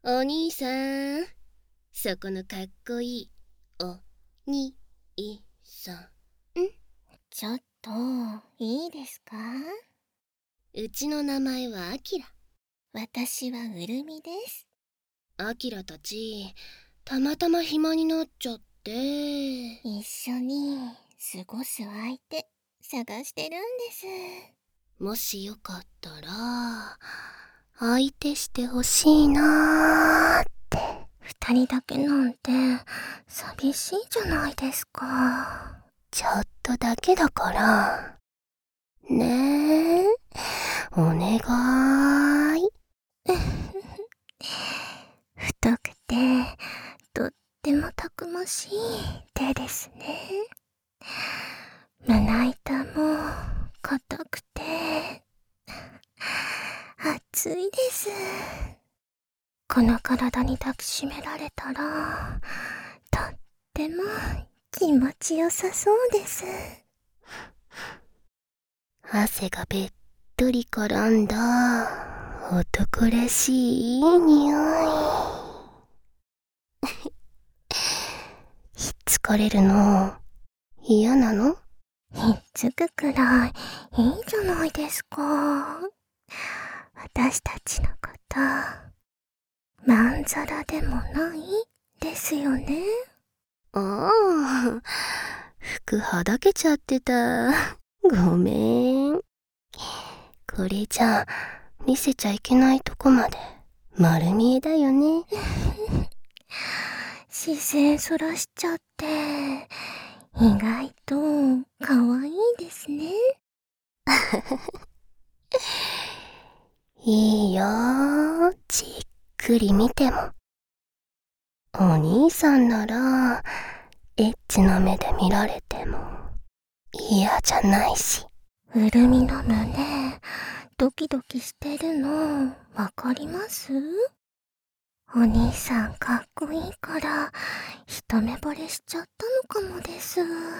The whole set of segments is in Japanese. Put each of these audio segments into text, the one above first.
お兄さん、そこのかっこいいお兄さん。 ちょっといいですか？ うちの名前はアキラ。 私はうるみです。 アキラたちたまたま暇になっちゃって、 一緒に過ごす相手探してるんです。 もしよかったら相手してほしいなーって。 二人だけなんて寂しいじゃないですか。 ちょっとだけだからねえ、お願い。 太くてとってもたくましい手ですね。胸板も硬くて熱いです。この体に抱きしめられたらとっても気持ちよさそうです。 汗がべっとり絡んだ男らしいいい匂い。ひっつかれるの嫌なの？ ひっつくくらいいいじゃないですか。私たちのことまんざらでもないですよね。 ああ、服はだけちゃってた。ごめん。これじゃ見せちゃいけないとこまで丸見えだよね。 視線そらしちゃって意外と可愛いですね。 いいよー、じっくり見ても。お兄さんならエッチな目で見られても嫌じゃないし。 うるみの胸ドキドキしてるのわかります？お兄さんかっこいいから一目惚れしちゃったのかもです。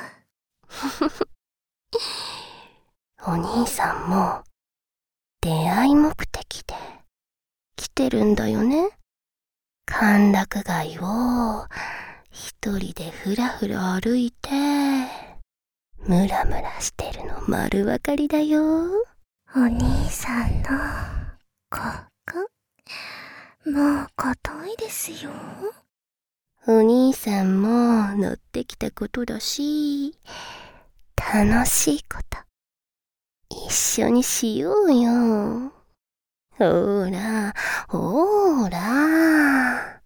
お兄さんも出会い目的で来てるんだよね。歓楽街を一人でふらふら歩いてムラムラしてるの丸わかりだよ。 お兄さんのここもう硬いですよ。 お兄さんも乗ってきたことだし、楽しいこと一緒にしようよ。ほらほら。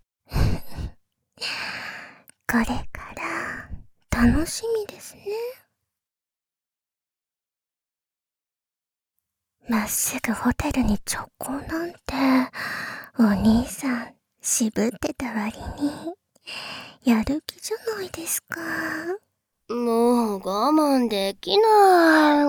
これから楽しみですね。まっすぐホテルに直行なんてお兄さん渋ってた割にやる気じゃないですか。 もう我慢できない。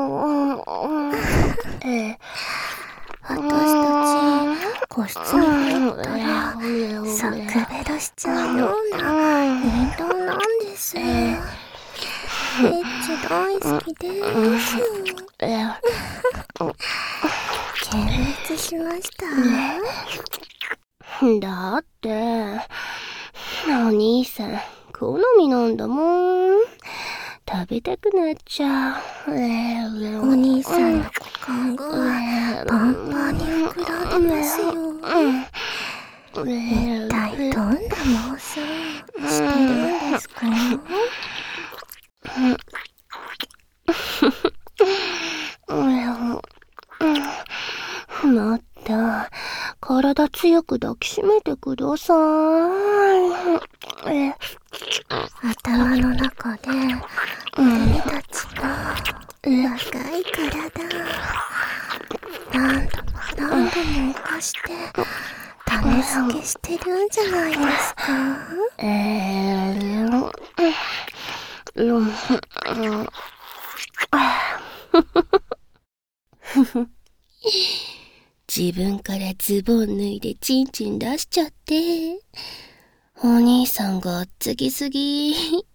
私たち個室に入ったらサクベロしちゃうような運動なんです。エッチ大好きです。見物しました？ だってお兄さん好みなんだもん。食べたくなっちゃう。 お兄さんの股間がパンパンに膨らんでますよ。一体どんな妄想してるんですか？ もっと体強く抱きしめてください。 頭の中で君たちの若い体何度も何度も犯して種付けしてるんじゃないですか？ 自分からズボン脱いでチンチン出しちゃって、お兄さんがっつきすぎ。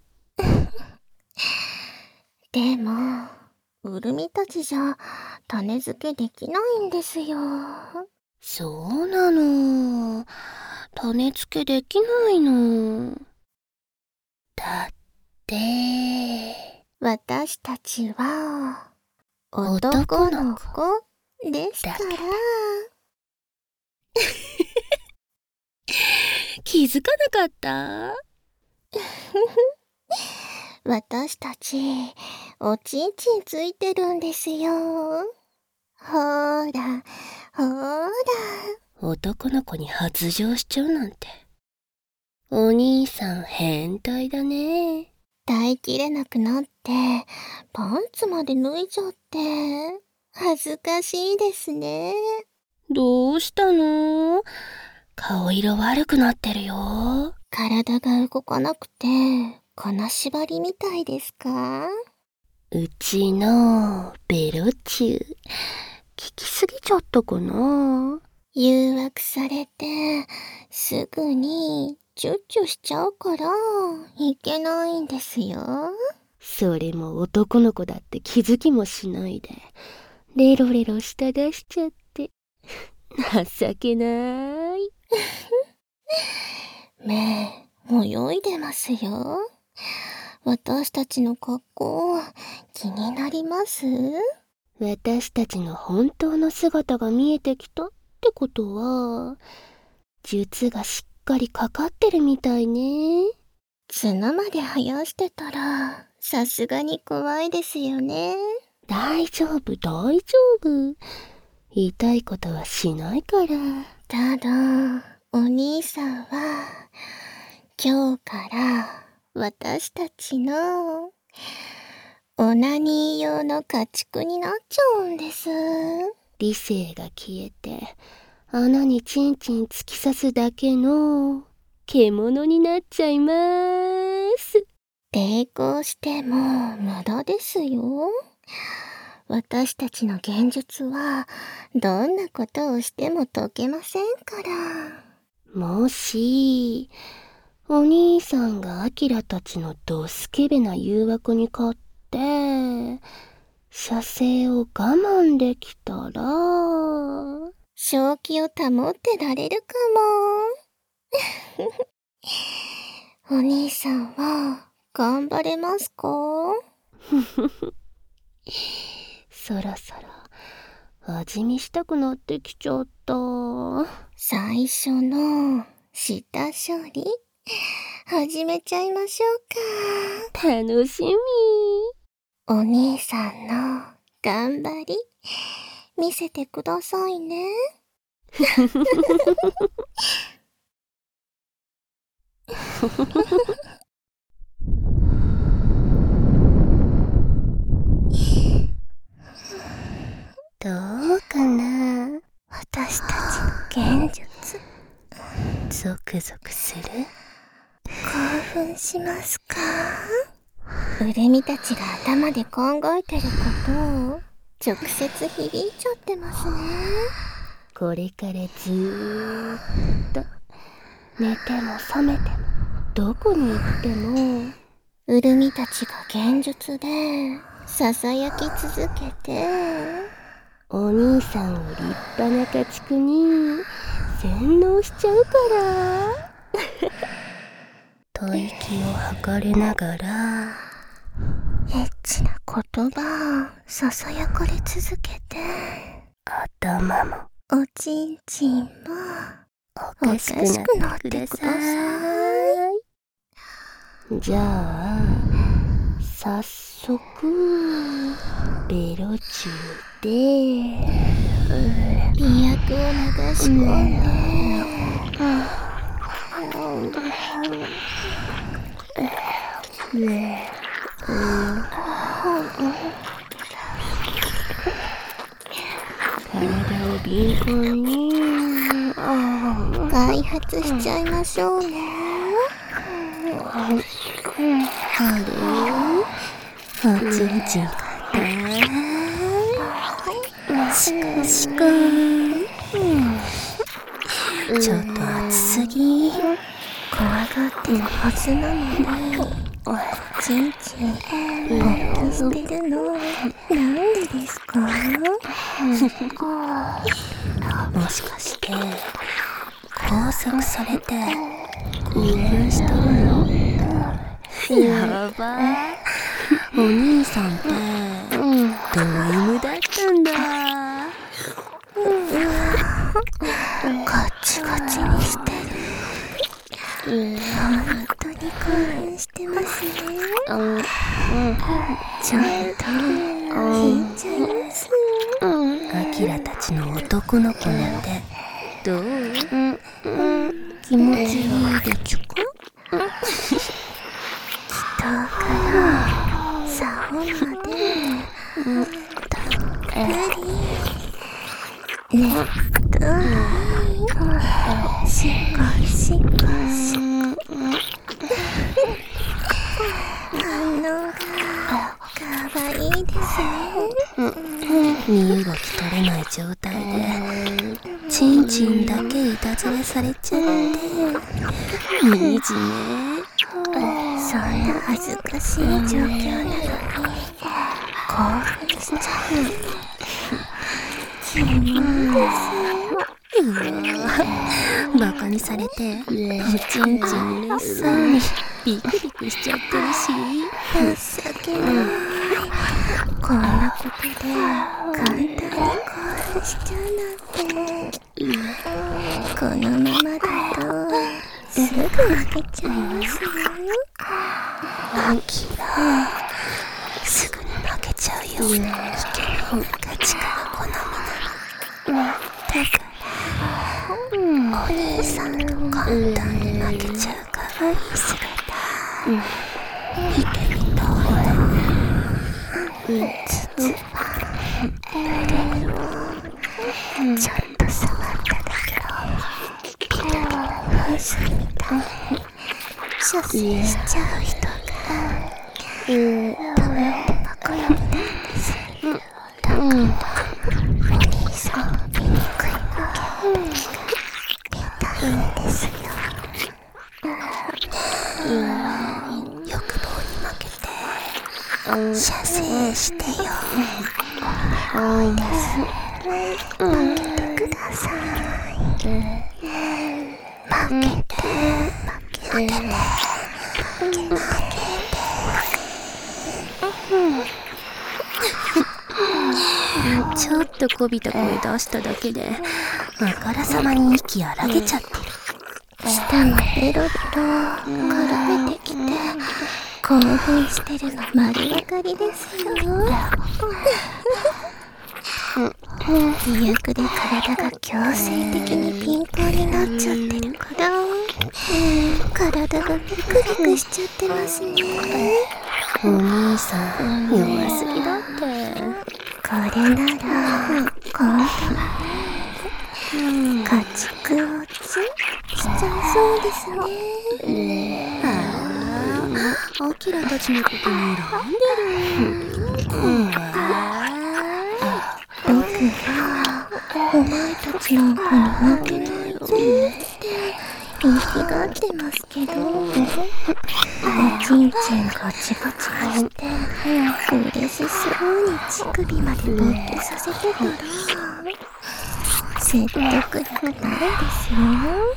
でもうるみたちじゃ種付けできないんですよ。 そうなの。 種付けできないの。だって、 私たちは男の子ですから。 気づかなかった？ 私たちおちんちんついてるんですよ。ほーらほーら。 男の子に発情しちゃうなんて。お兄さん変態だね。 耐えきれなくなってパンツまで脱いじゃって恥ずかしいですね。 どうしたの？顔色悪くなってるよ。 体が動かなくて金縛りみたいですか？ うちのベロチュー、効きすぎちゃったかな？ 誘惑されてすぐにチュッチュしちゃうからいけないんですよ。 それも男の子だって気づきもしないでレロレロ舌出しちゃって情けない。 目泳いでますよ。私たちの格好気になります？ 私たちの本当の姿が見えてきたってことは術がしっかりかかってるみたいね。 角まで生やしてたらさすがに怖いですよね。 大丈夫大丈夫、痛いことはしないから。 ただお兄さんは今日から私たちのオナニー用の家畜になっちゃうんです。 理性が消えて穴にチンチン突き刺すだけの獣になっちゃいます。 抵抗しても無駄ですよ。私たちの現術はどんなことをしても解けませんから。 もしお兄さんがアキラたちのドスケベな誘惑に勝って射精を我慢できたら正気を保ってられるかも。お兄さんは頑張れますか？ そろそろ味見したくなってきちゃった。 最初の下処理始めちゃいましょうか。楽しみ。 お兄さんの頑張り見せてくださいね。 どうかな？ 私たちの現術ゾクゾクする？ 興奮しますか？ウルミたちが頭で考えてることを直接響いちゃってますね。 これからずーっと寝ても覚めてもどこに行ってもウルミたちが現術でささやき続けてお兄さんを立派な家畜に洗脳しちゃうから吐息を吐かれながらエッチな言葉をささやかれ続けて頭もおちんちんもおかしくなってください。じゃあ早速ベロチューで美薬を流し込んで、 体を敏感に開発しちゃいましょうね。 おちんちんシクシクちょっと熱すぎ。 怖がってるはずなのにちんちん勃起してるのなんでですか？ もしかしてこ拘束されて興奮しとるの？やばー。お兄さんってド M だったんだ。 ガチガチにしてる。本当に興奮してますね。ちょっと引いちゃいます。 アキラたちの男の子なんてどう？気持ちいいでちゅか？ 北から竿までたっぷりねっとりしこしこし反応がかわいいですね。 身動き取れない状態でチンチンだけいたずらされちゃって惨め。 そんな恥ずかしい状況なのに興奮しちゃう。キモいです。 バカにされておちんちん嬉しそうにビクビクしちゃってるし、 情けない。こんなことで簡単に興奮しちゃうなんて。このままだとすぐ負けちゃいますよ。 アキラすぐに負けちゃうよ。危険なガチから好みなの。だからお兄さんと簡単に負けちゃう可愛い姿見てみたい。 ちょっと触っただけピロリの風水みたいに射精しちゃう人がとっても好みなんです。だからお兄さんの醜いの毛見たいんですよ。 欲望に負けて射精してよ。 重いです。負けてください。負けてちょっとこびた声出しただけであからさまに息荒げちゃってる。 舌もベロベロ絡めてきて興奮してるの丸分かりですよ。微力で体が強制的にピンポンになっちゃってるから体がビクビクしちゃってますね。 お兄さん弱すぎだって。 これなら今度家畜落ちしちゃいそうですね。 アキラたちのことに睨んでる。 僕がお前たちなんかに負けないぞって言いがってますけど、おちんちんガチガチにして嬉しそうに乳首まで勃起させてたら説得力ないですよ。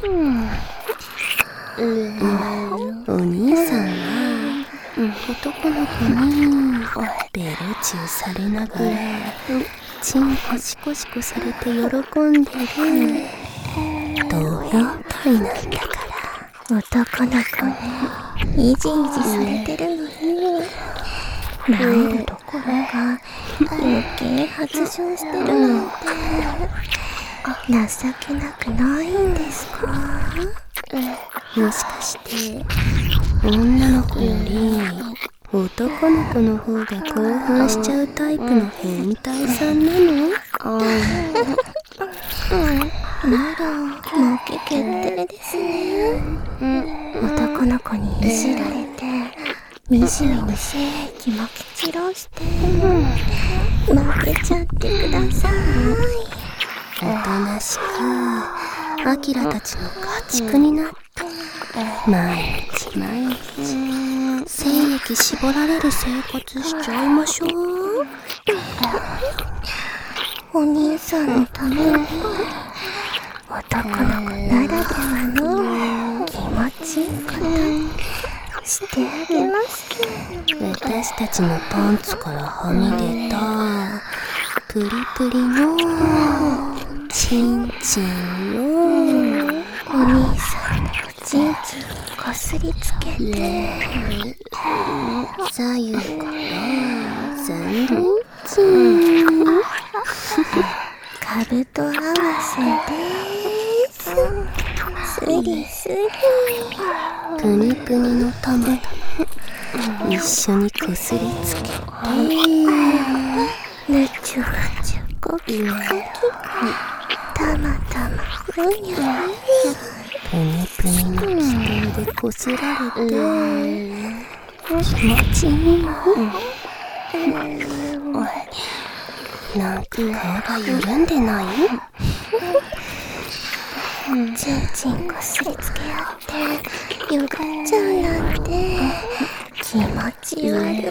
お兄さんは男の子にベロチューされながらチンコシコシコされて喜んでる同変態なんだから。 男の子にイジイジされてるのに前のところが余計発情してるなんて情けなくないんですか？ もしかして女の子より男の子の方が興奮しちゃうタイプの変態さんなの？ なら負け決定ですね。男の子にいじられてみじみに精液まき散らして負けちゃってください。 おとなしくアキラたちの家畜になって毎日精液絞られる生活しちゃいましょう。 お兄さんのために男の子ならではしいことしてあげます。 私たちのパンツからはみ出たプリプリのチンチンをお兄さんのおちんちんにこすりつけて、 左右からサンドイッチカブト合わせです。スリスリプニプニの玉と一緒にこすりつけてぬちゅぬちゅコキコキたまたまふにゃプニプニの気球でこすられて気持ちいいの。なんか顔が緩んでない？ ちんちんこすりつけ合ってよがっちゃうなんて気持ち悪い。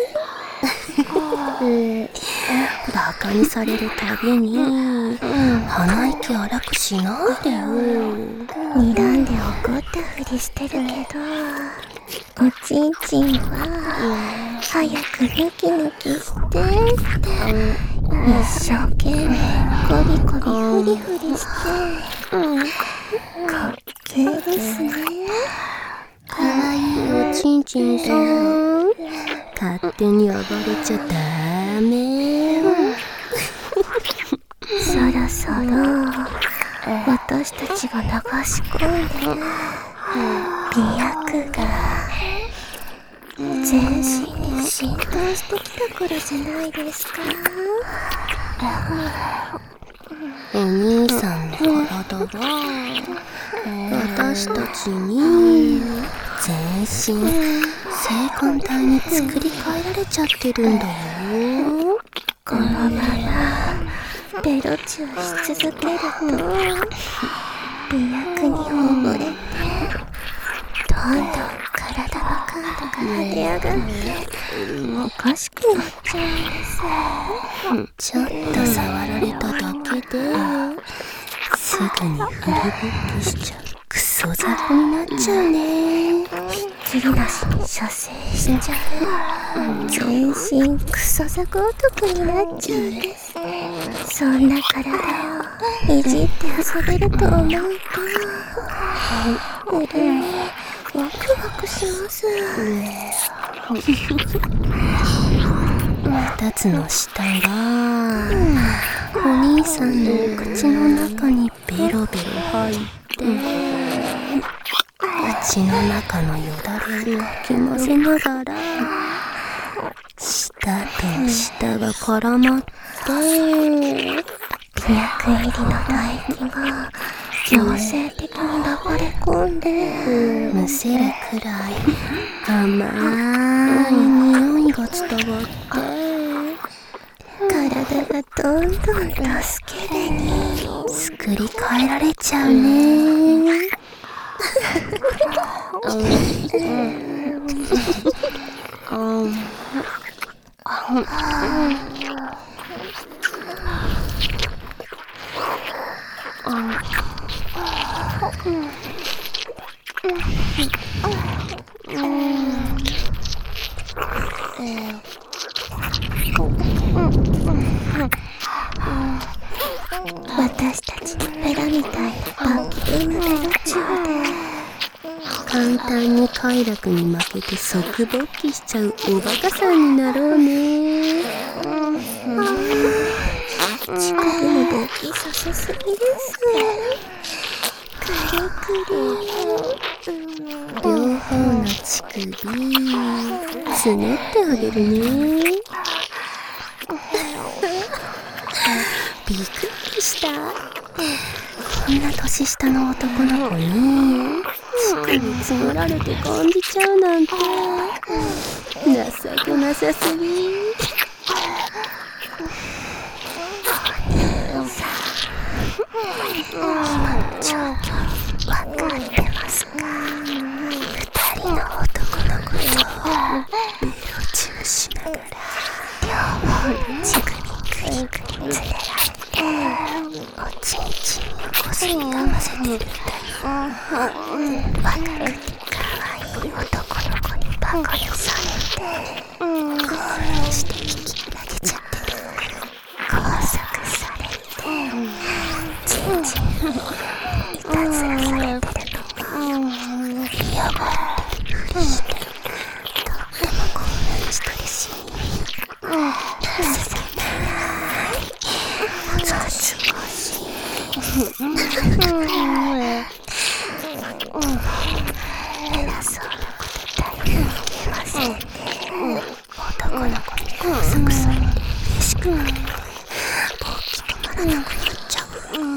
バカにされるたびに鼻息荒くしないでよ。 睨んで怒ったふりしてるけど、おちんちんは早くヌキヌキしてって一生懸命コビコビフリフリして滑稽ですね。 かわいいおちんちんさん、勝手に暴れちゃダメ。 そろそろ私たちが流し込んでる美薬が全身に浸透してきた頃じゃないですか。 お兄さんの体が私たちに全身性感帯に作り変えられちゃってるんだよ。 このままベロチューし続けると美薬に溺れてどんどん体の感度が跳ね上がっておかしくなっちゃうんです。 ちょっと触られただけですぐにフルボッキしちゃうクソザコになっちゃうね。 ひっきりなしに射精しちゃう全身クソザコ男になっちゃうんです。そんな体をいじって遊べると思うと腕ワクワクします。 二つの舌がお兄さんの口の中にベロベロ入って口の中のよだれをかき混ぜながら舌と舌が絡まって美薬入りの唾液が強制的に流れ込んでむせるくらい甘い匂いが伝わって体がどんどんとスケベに作り変えられちゃうね。 私たちのペラみたいなパンキルのベロチューで簡単に快楽に負けて即勃起しちゃうおバカさんになろうね。 近くに勃起させすぎです。くるくる両方の乳首つねってあげるね。びっくりした。こんな年下の男の子に乳首つねられて感じちゃうなんて情けなさすぎ。 今の状況分かってますか？二人の男の子とベロチューしながら両方の乳首クリクリつねられておちんちんをこすりかませてるんだよ。 若くて可愛い男の子にバカにされて興奮して引き上げちゃって拘束されてちんちんいたずらされてるのが嫌がってるふりしてとっても興奮してるし情けない恥ずかしい偉そうなこと大変言えませんね。男の子に拘束されて嬉しくなって勃起止まらなくなっちゃう。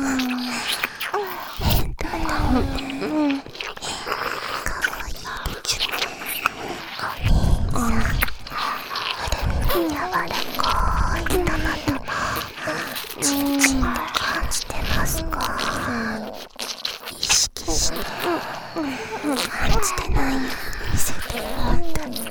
変だよね。かわいいでちゅね。お兄さん、腕に柔らかい玉々ちんちんと感じてますか？意識して感じてないように見せてもらったの。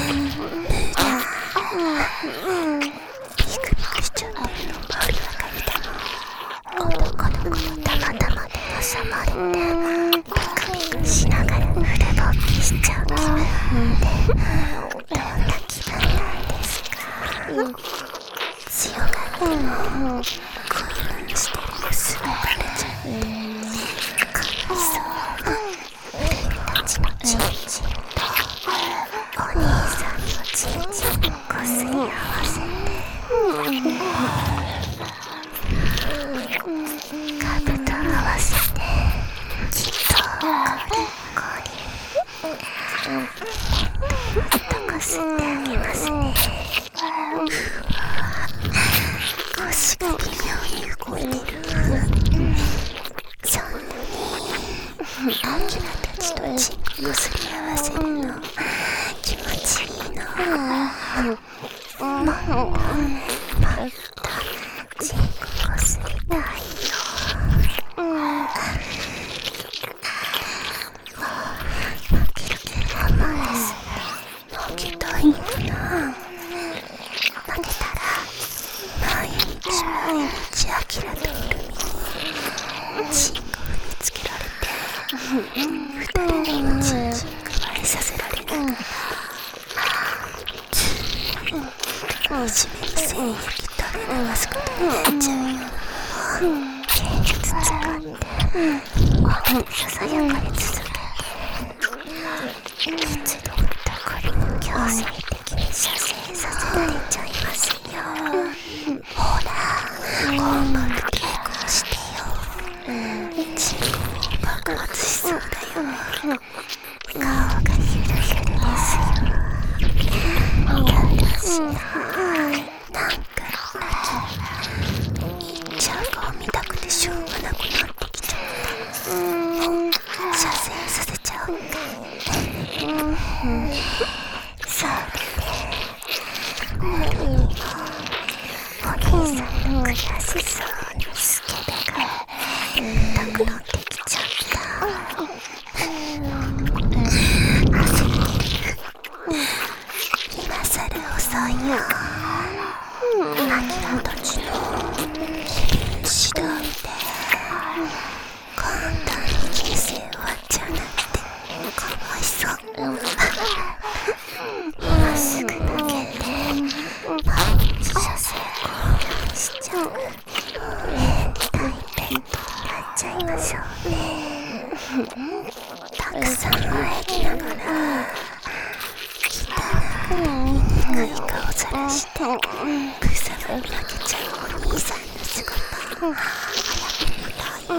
ピクピクしちゃってるの森若見たの。男の子の玉々で挟まれてピクピクしながらフルボッキしちゃう気分ってどんな気分なんですか？強がっても興奮してるのすぐバレちゃう。かわいそう俺たちのチンチンとお兄さんのチンチンをこすり合わせて株と合わせてきっとこれもっとこすってあげますね。腰が微妙に動いてる。そんなにアキラたちとチンコこすり合わせるの気持ちいいの。もっとチンコこすりたいよ。負ける気が甘いです。負けたいのかな。負けたら毎日アキラとウルミにチンコ踏みつけられて二人にチンチン加えさせられながらずーっといじめの精液垂れ流すことになっちゃうよ。芸術使って鬼ささやかに続けていつどったこれも強制的に射精させられちゃいますよ。ほら今度の稽古をしてよ。チンコも爆発しそうだよ。顔がヒュルヒュルですよ。嫌だしな。なんかいっちゃう顔見たくてしょうがなくなってきちゃった。射精させちゃおうか。そうだね。お兄さんの悔しそうなスケベが痛くなってきちゃった。焦ってる。今さら遅いよ。アキラたちの指導で簡単に人生終わっちゃうなんてかわいそう。今すぐ投げて毎日射精交換しちゃう変態ペットになっちゃいましょうね。たくさん生えながら汚い醜い顔さらしてブサが負けちゃうお兄さんの姿早く見たい。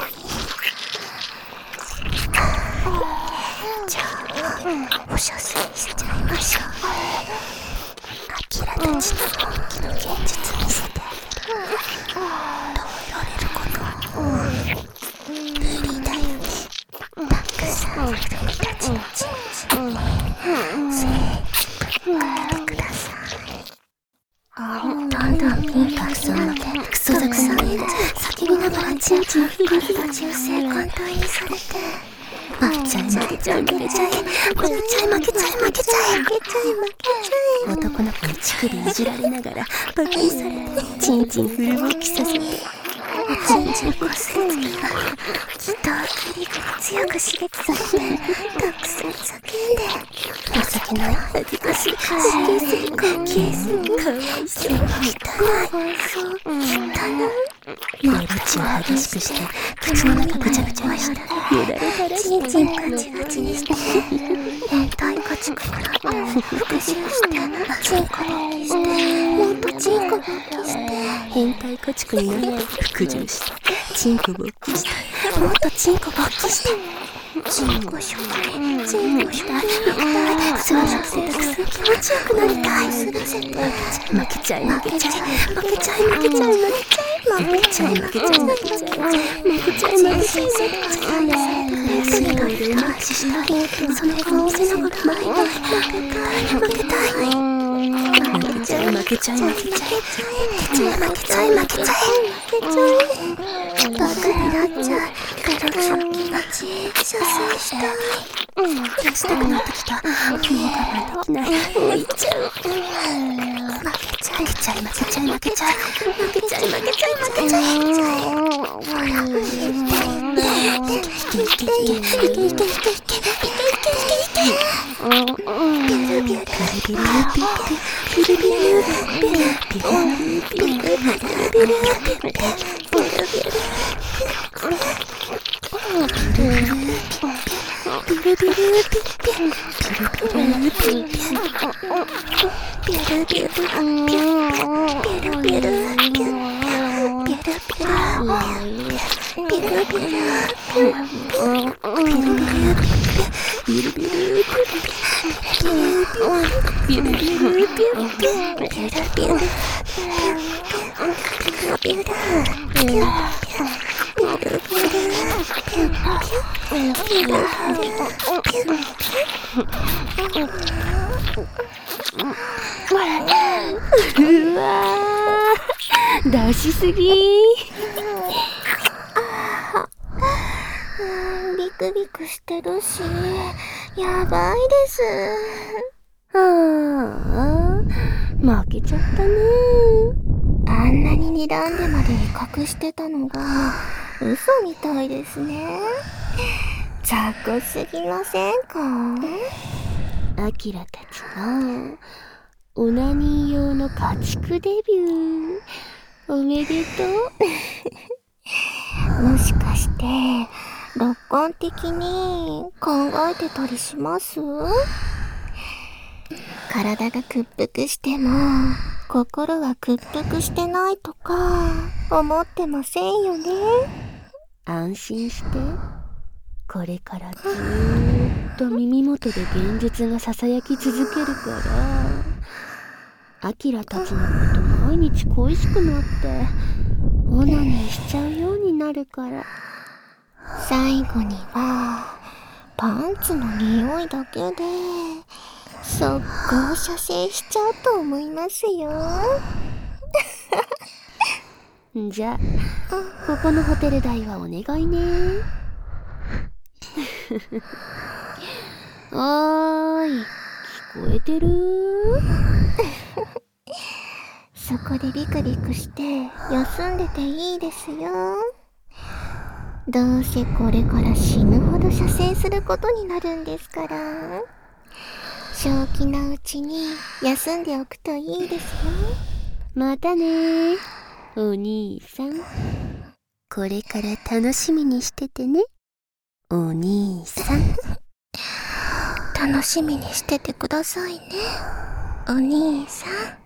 じゃあお射精しちゃいましょう。アキラたちの本気の現実見せてあげる。どう言われること無理だよね。たくさん人たちのチンチンに精液ぶっかけてください。どんどんピンパクソンのクソザクさんで叫びながらチンチンフリフリが中性感帯にされて負けちゃい負けちゃい負けちゃい負けちゃい負けちゃい負けちゃい負けちゃい負けちゃい男の子に乳首いじられながらバカにされてチンチンフル勃起させてちんちんこすりつけたきっと筋肉を強く刺激させてたくさん叫んで情けない恥ずかしい消すぎかわいそう汚いもう口を激しくして口の中ぐちゃぐちゃにしてよだれ垂らしてちんちんガチガチにして変態家畜くらって復讐してチンコ勃起してもっとチンコ勃起して変態家畜になって服従してチンコ勃起してもっとチンコ勃起してチンコショッチンコショッすらせてたくさん気持ちよくなりたいすらせて負けちゃい負けちゃい負けちゃい負けちゃい負けちゃい負けちゃい負けちゃい負けちゃい負けちゃい負けちゃい負けちゃいその顔を背中が前に負けたい負けちゃい負けちゃい負けちゃい負けちゃい負けちゃい負けちゃい負けちゃいバカになっちゃうけど気持ち射精したい出したくなってきたもう我慢できないもういっちゃう負けちゃい負けちゃい負けちゃい負けちゃい負けちゃい負けちゃい負けちゃい負けちゃいうわー出しすぎビクビクしてるしやばいですああ負けちゃったねあんなに睨んでまで隠してたのが嘘みたいですね雑魚すぎませんかアキラたちのオナニー用の家畜デビューおめでとうもしかして楽観的に考えてたりします体が屈服しても心は屈服してないとか思ってませんよね安心してこれからずーっと耳元で現実がささやき続けるからアキラたちのこと毎日恋しくなってオナニーしちゃうようになるから最後にはパンツの匂いだけで速攻射精しちゃうと思いますよじゃあここのホテル代はお願いねおーい聞こえてるそこでビクビクして休んでていいですよどうせこれから死ぬほど射精することになるんですから正気なうちに休んでおくといいですよまたねお兄さんこれから楽しみにしててねお兄さん楽しみにしててくださいねお兄さん